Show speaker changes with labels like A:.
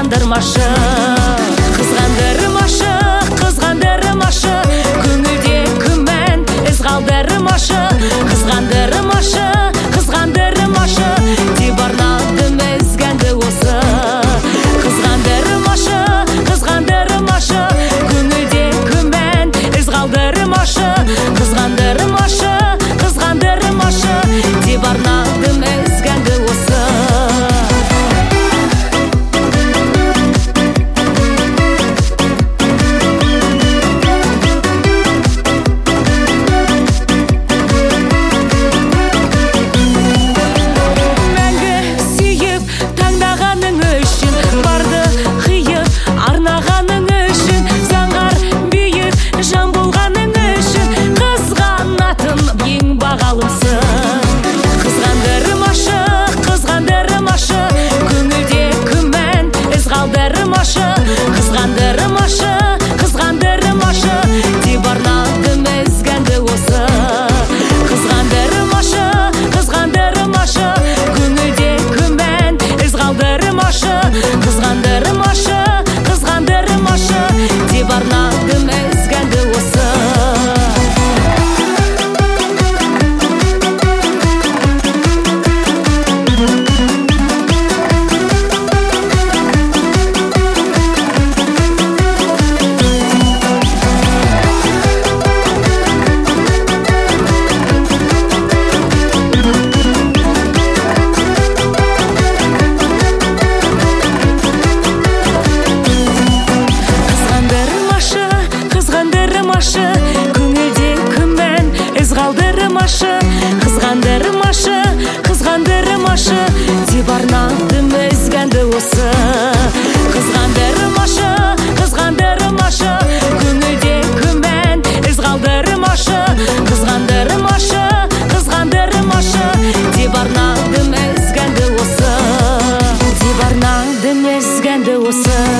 A: қызғандырмашы, қызғандырмашы, қызғандырмашы, көңілде күмән із қалдырмашы, қызғандырмашы, қызғандырмашы, деп арнадым ізгәнді осы. Қызғандырмашы, қызғандырмашы, көңілде күмән із қалдырмашы, қызғандырмашы, қызғандырмашы, деп арнадым ізгәнді осы. Қызғандырмашы, қызғандырмашы, көңілде күмән із қалдырмашы, қызғандырмашы, қызғандырмашы, деп арнадым ізгәнді осы. Қызғандырмашы, қызғандырмашы, көңілде күмән із қалдырмашы, қызғандырмашы, қызғандырмашы, деп арнадым ізгәнді осы. Көңілде күмән із қалдырмашы, қызғандырмашы, қызғандырмашы, деп арнадым ізгәнді осы. Қызғандырмашы, қызғандырмашы, көңілде күмән із қалдырмашы, қызғандырмашы, қызғандырмашы, деп арнадым ізгәнді осы. Деп арнадым ізгәнді осы.